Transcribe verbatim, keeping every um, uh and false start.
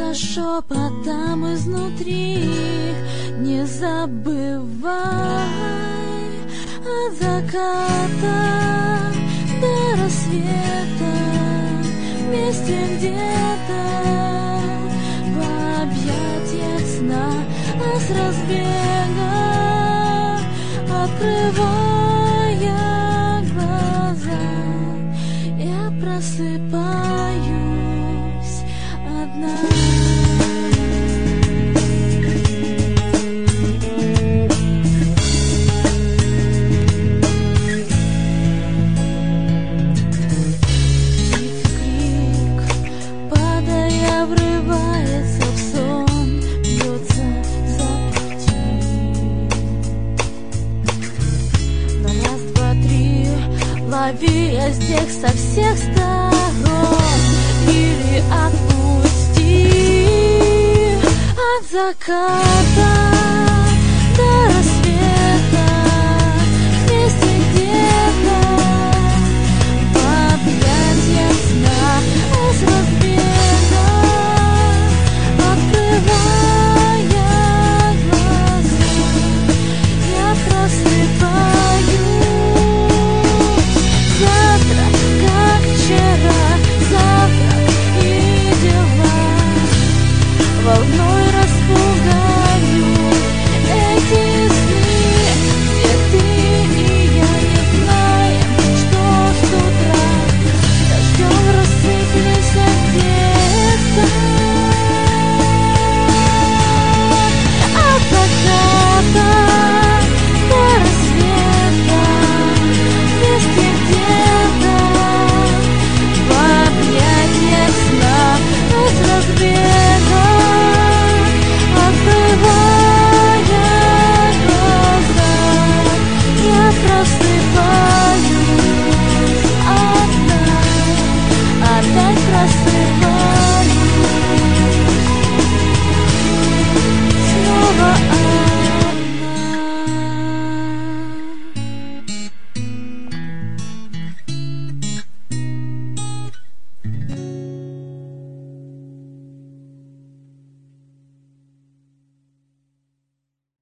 за шепотом изнутри. Не забывай от заката до рассвета, вместе где-то в объятиях сна, а с разбега открывая глаза, я просыпаюсь одна. Врывается в сон, бьется за пути. На раз, два, три, лови я здесь со всех сторон. Или отпусти от заката